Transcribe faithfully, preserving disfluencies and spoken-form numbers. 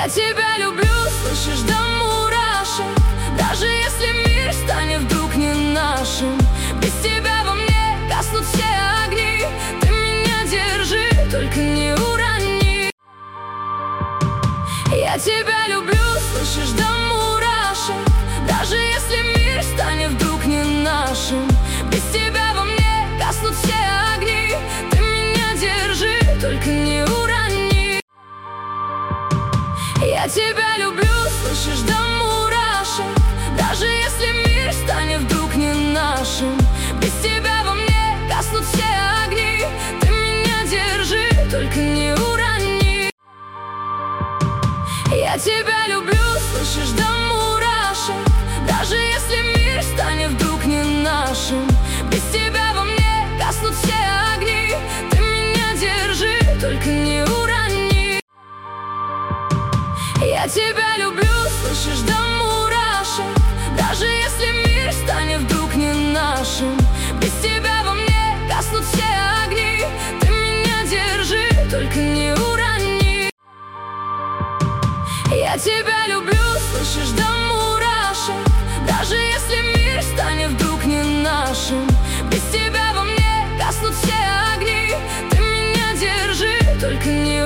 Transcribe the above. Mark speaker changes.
Speaker 1: Я тебя люблю, слышишь, до мурашек. Даже если мир станет вдруг не нашим, без тебя во мне гаснут все огни. Ты меня держи, только не урони. Я тебя люблю, слышишь, до мурашек. Даже если мир станет вдруг не нашим, без тебя во мне гаснут все огни. Ты меня держи, только не урони. Я тебя люблю, слышишь, до мурашек. Даже если мир станет вдруг не нашим, без тебя во мне гаснут все огни. Ты меня держи, только не урони. Я тебя люблю, слышишь, до мурашек. Даже если мир станет вдруг не нашим, без тебя во мне гаснут все огни. Ты меня держи, только не урони. Я тебя люблю, слышишь, до мурашек. Даже если мир станет вдруг не нашим, без тебя во мне гаснут все огни. Ты меня держи, только не урони. Я тебя люблю, слышишь, до мурашек. Даже если мир станет вдруг не нашим, без тебя во мне гаснут все огни. Ты меня держи, только не